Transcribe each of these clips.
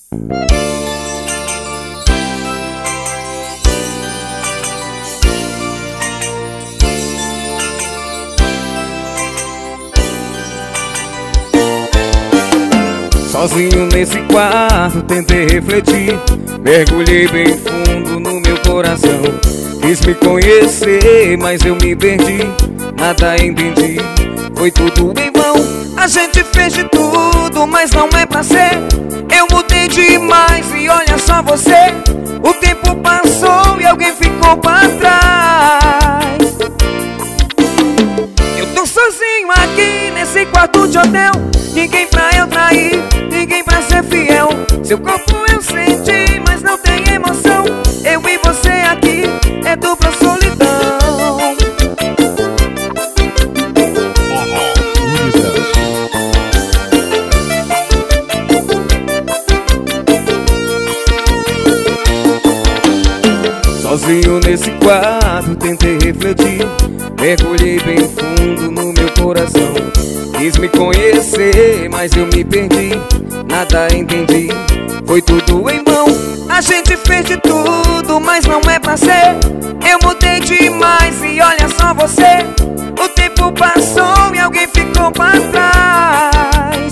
Sozinho nesse quarto tentei refletir, mergulhei bem fundo no meu coração. Quis me conhecer, mas eu me perdi, nada entendi, foi tudo em vão. A gente fez de tudo, mas não é pra ser. Eu mudei demais e olha só você. O tempo passou e alguém ficou pra trás. Eu tô sozinho aqui nesse quarto de hotel, ninguém pra eu trair, ninguém pra ser fiel. Seu corpo eu senti, mas não tem emoção. Eu e você aqui é dupla solidão. Sozinho nesse quarto tentei refletir, mergulhei bem fundo no meu coração. Quis me conhecer, mas eu me perdi, nada entendi, foi tudo em vão. A gente fez de tudo, mas não é pra ser. Eu mudei demais e olha só você. O tempo passou e alguém ficou pra trás.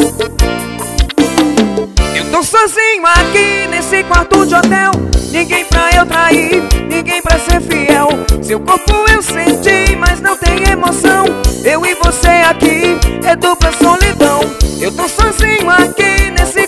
Eu tô sozinho aqui nesse quarto de hotel, ninguém pra eu trair, ninguém pra ser fiel. Seu corpo eu senti, mas não tem emoção. Eu e você aqui é dupla solidão. Eu tô sozinho aqui nesse